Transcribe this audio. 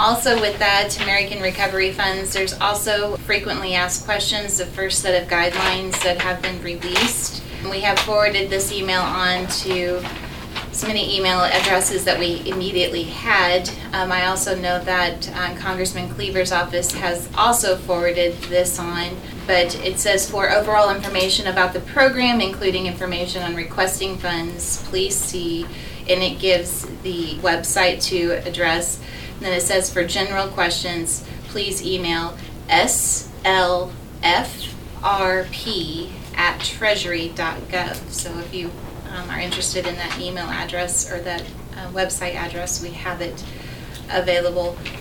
Also with that, American Recovery Funds, there's also frequently asked questions, the first set of guidelines that have been released. We have forwarded this email on to so many email addresses that we immediately had. I also know that Congressman Cleaver's office has also forwarded this on, but it says for overall information about the program, including information on requesting funds, please see, and it gives the website to address. And then it says for general questions, please email slfrp@treasury.gov. So if you are interested in that email address or that website address, we have it available.